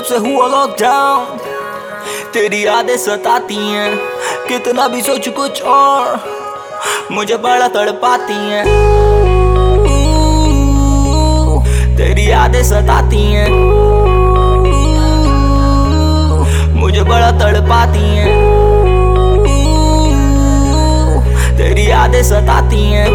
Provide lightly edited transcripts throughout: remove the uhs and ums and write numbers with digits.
से हुआ लॉकडाउन तेरी यादें सताती हैं, कितना भी सोचूं कुछ और मुझे बड़ा तड़पाती हैं। तेरी यादें सताती हैं, मुझे बड़ा तड़पाती हैं। तेरी यादें सताती हैं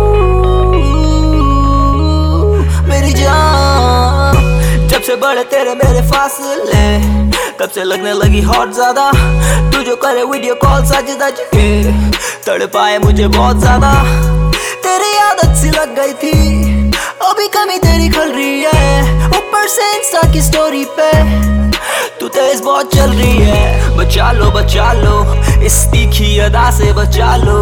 मेरी जान। जब से बड़े तेरे मेरे फासले, तब से लगने लगी हॉट ज्यादा। तू जो करे वीडियो कॉल सज धज के तड़पाए मुझे बहुत ज्यादा। तेरी आदत सी लग गई थी, अभी कमी तेरी खल रही है। ऊपर से इंस्टा की स्टोरी पे तू तेज बहुत चल रही है। बचा लो इस तीखी अदा से, बचा लो।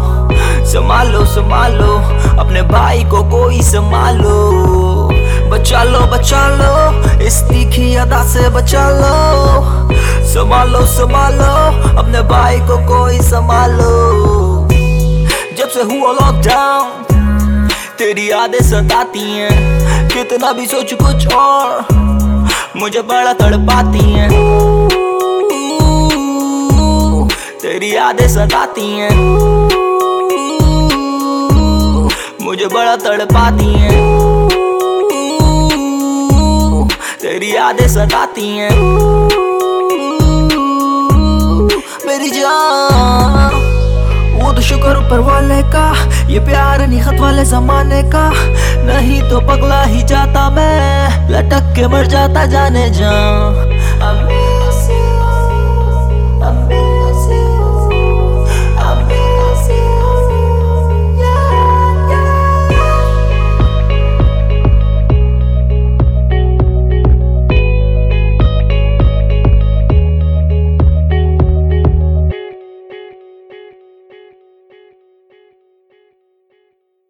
संभालो अपने भाई को कोई संभालो। बचा लो इस तीखी अदा से, बचा लो। संभालो अपने भाई को कोई संभालो। जब से हुआ लॉकडाउन तेरी यादें सताती हैं, कितना भी सोचूं कुछ और मुझे बड़ा तड़पाती हैं। तेरी यादें सताती हैं, मुझे बड़ा तड़पाती हैं। तेरी यादें सताती हैं मेरी जान। वो तो शुक्र ऊपर वाले का, ये प्यार नहीं खत वाले जमाने का। नहीं तो पगला ही जाता मैं, लटक के मर जाता जाने जा।